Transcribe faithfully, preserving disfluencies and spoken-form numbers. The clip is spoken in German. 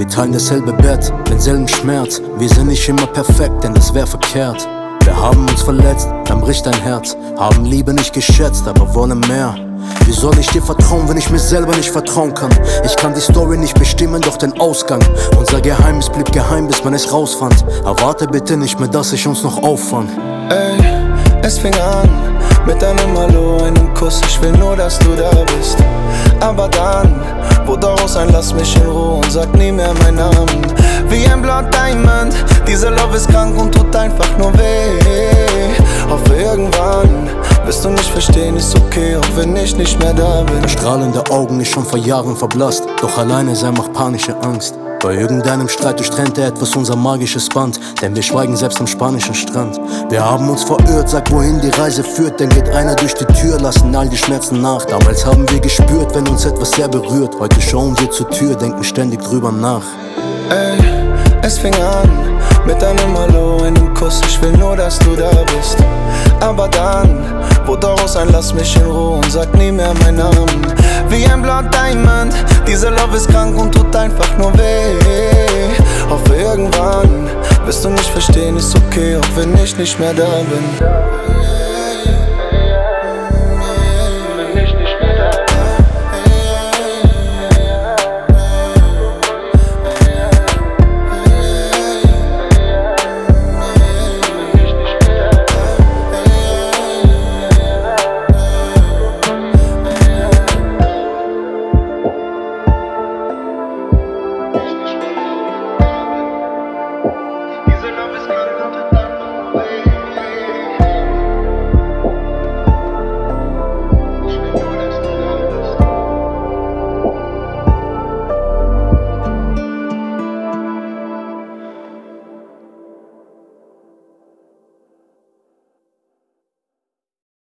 Wir teilen dasselbe Bett, denselben Schmerz. Wir sind nicht immer perfekt, denn das wär verkehrt. Wir haben uns verletzt, dann bricht dein Herz. Haben Liebe nicht geschätzt, aber wollen mehr. Wie soll ich dir vertrauen, wenn ich mir selber nicht vertrauen kann? Ich kann die Story nicht bestimmen, doch den Ausgang. Unser Geheimnis blieb geheim, bis man es rausfand. Erwarte bitte nicht mehr, dass ich uns noch auffang. Ey, es fing an mit einem Hallo, einem Kuss. Ich will nur, dass du da bist. Aber dann wurde daraus ein Lass mich in Ruhe und sag nie mehr meinen Namen. Wie ein Blood Diamond, diese Love ist krank und tut einfach nur weh. Hoffe irgendwann wirst du nicht verstehen, ist okay, auch wenn ich nicht mehr da bin. Strahlende Augen ist schon vor Jahren verblasst, doch alleine sein macht panische Angst. Bei irgendeinem Streit durchtrennte etwas unser magisches Band, denn wir schweigen selbst am spanischen Strand. Wir haben uns verirrt, sag wohin die Reise führt, denn geht einer durch die Tür, lassen all die Schmerzen nach. Damals haben wir gespürt, wenn uns etwas sehr berührt. Heute schauen wir zur Tür, denken ständig drüber nach. Ey, es fing an mit einem Hallo, einem Kuss. Ich will nur, dass du da bist. Aber dann wurde daraus ein Lass mich in Ruhe und sag nie mehr meinen Namen. Wie ein Blood Diamond, diese Love ist krank und tut einfach nur weh. Hoffe irgendwann wirst du nicht verstehen, ist okay, auch wenn ich nicht mehr da bin.